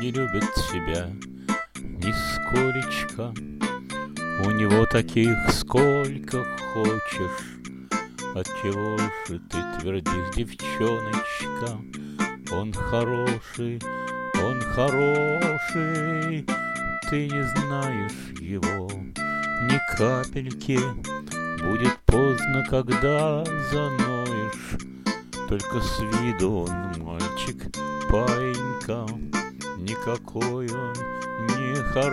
не любит тебя нисколечко. У него таких сколько хочешь. Отчего же ты твердишь, девчоночка? Он хороший, он хороший. Ты не знаешь его ни капельки. Будет поздно, когда заноешь. Только с виду он мальчик, паинька. Никакой он не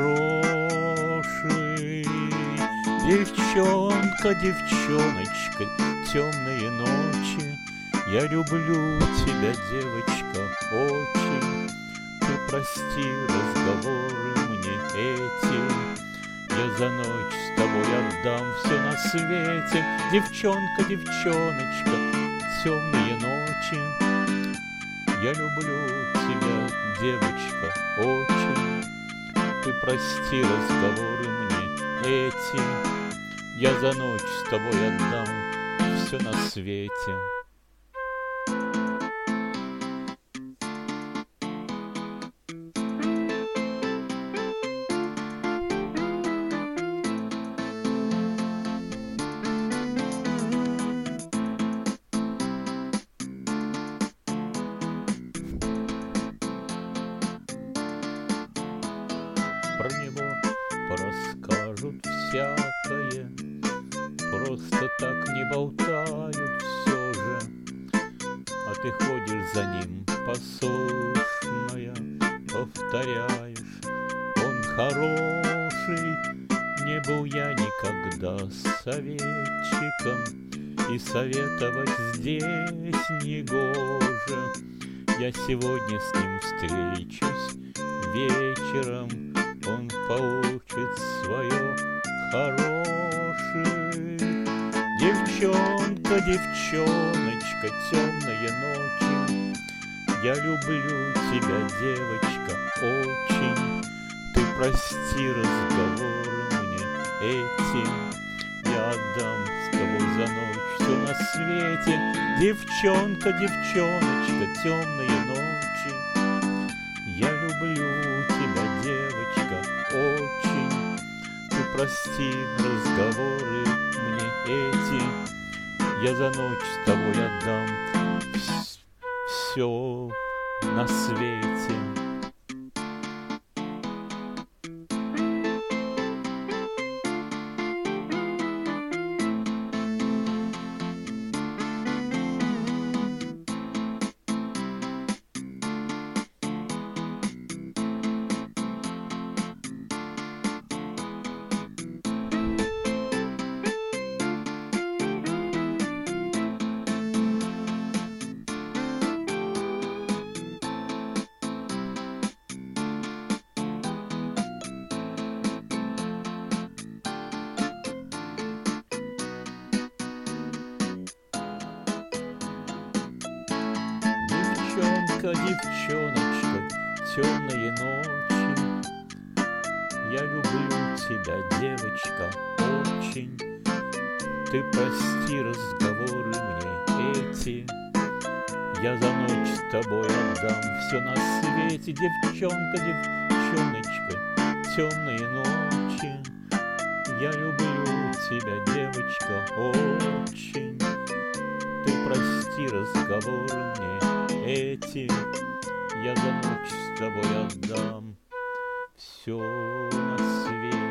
хороший. Девчонка, девчоночка, темные ночи. Я люблю тебя, девочка, очень. Ты прости разговоры мне эти. Я за ночь с тобой отдам все на свете. Девчонка, девчоночка, темные ночи. Я люблю тебя, девочка, очень. Ты прости разговоры мне эти. Я за ночь с тобой отдам все на свете. Про него порасскажут всякое, просто так не болтают все же. А ты ходишь за ним послушная, повторяешь: он хороший. Не был я никогда советчиком, и советовать здесь негоже. Я сегодня с ним встречусь вечером. Он получит свое хороший. Девчонка, девчоночка, темные ночи. Я люблю тебя, девочка, очень. Ты прости разговоры мне эти. Я отдам с тобой за ночь все на свете. Девчонка, девчоночка, темные ночи. Я люблю тебя, девочка, очень. Ты прости разговоры мне эти. Я за ночь с тобой отдам все на свете. Девчонка, девчоночка, темные ночи. Я люблю тебя, девочка, очень. Ты прости разговоры мне эти. Я за ночь с тобой отдам все на свете. Девчонка, девчоночка, темные ночи. Я люблю тебя, девочка, очень. Ты прости разговоры мне эти. Я за ночь с тобой отдам все на свете.